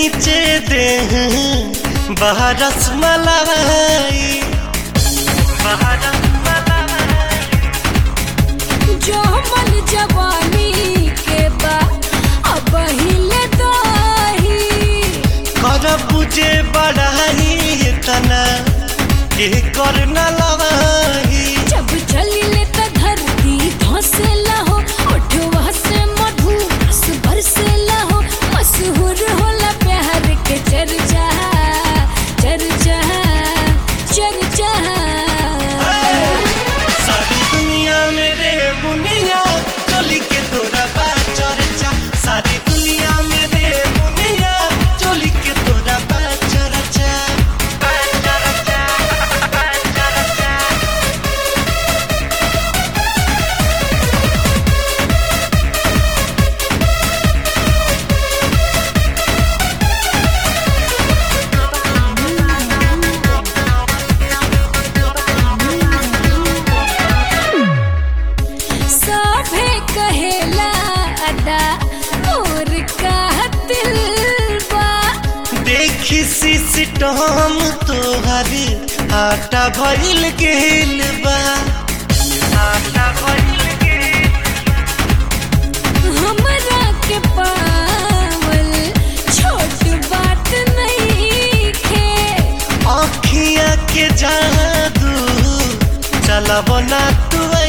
नीचे दे बहरस मलाई जो मन जवानी के बा अब हिले दही कर बुझे बढ़ाई तना के कर न लवाही जब चलिले त धरती धसेला हो ओठवा से मधु रस बरसेला हो मशहूर होला प्यार के चर्चा चर्चा चर्चा सारी दुनिया मेरे मुनिया चोली के तोरा बा चर्चा सारी दुनिया मेरे मुनिया चोली के तोरा बा चर्चा सभे कहेला अदा और का दिल बा देखी सिस्टम तोहर आटा भइल गेल बा हमरा के पावल छोट बात नहीं खे आँखिया के जादू चलब ना तू